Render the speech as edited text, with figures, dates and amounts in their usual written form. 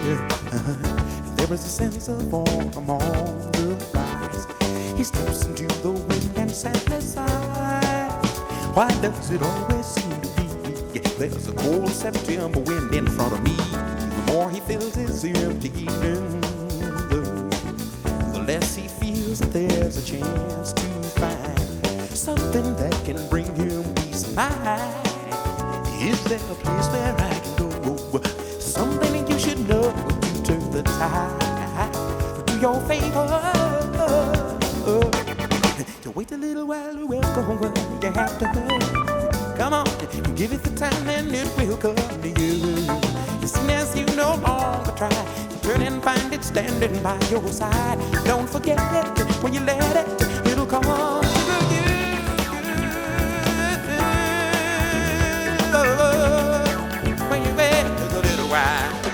There is a sense of autumn on the rise. He steps into the wind and sadness sighs. Why does it always seem to be there's a cold September wind in front of me? The more he fills his empty evening, the less he feels that there's a chance to find something that can bring him peace of mind. Is there a place where I can go? Something you should know to turn the tide to your favor. To wait a little while, we'll go where you have to go. Come on, give it the time and it will come to you. As soon as you no longer try to turn and find it standing by your side. Don't forget it when you let it, it'll come on to you. When you wait a little while.